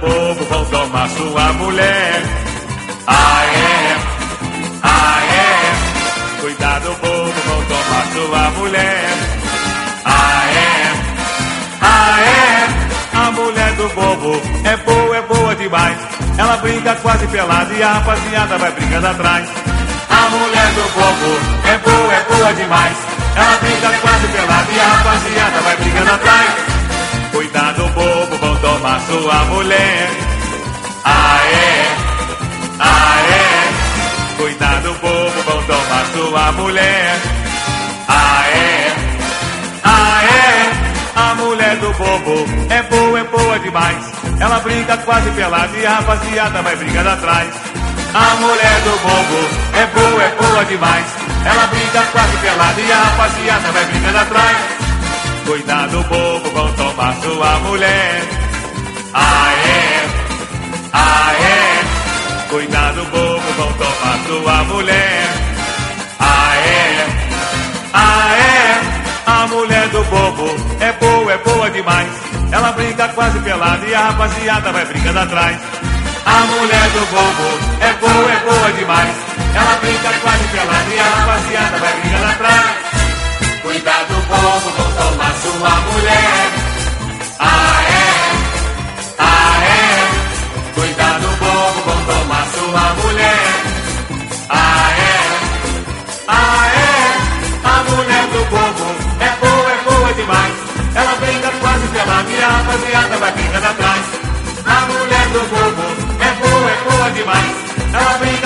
povo vão tomar sua mulher. Ah é, cuidado povo vão tomar sua mulher. Ah é, a mulher do bobo é boa demais. Ela brinca quase pelada e a rapaziada vai brincando atrás. A mulher do bobo é boa demais. Ela brinca quase pelada e a rapaziada vai brincando atrás. Cuidado bobo vão tomar sua mulher. Ah é, cuidado bobo vão tomar sua mulher. Ah é, a mulher do bobo é boa demais. Ela brinca quase pelada e a rapaziada vai brincando atrás. A mulher do bobo é boa demais. Ela brinca quase pelada e a rapaziada vai brincando atrás. Cuidado bobo vão tomar sua mulher. Ah é, cuidado bobo vão tomar sua mulher. Ah é, a mulher do bobo é boa demais. Ela brinca quase pelada e a rapaziada vai brincando atrás. A mulher do bobo é boa demais. Ela brinca quase pelada e a rapaziada vai brincando atrás. Cuidado bobo vão tomar sua mulher. Ah é, cuidado bobo vão tomar sua mulher. Ah é, a mulher do bobo é boa demais. Ela brinca quase pelada e a rapaziada vai brincando atrás. A mulher do bobo é boa demais. Ela brinca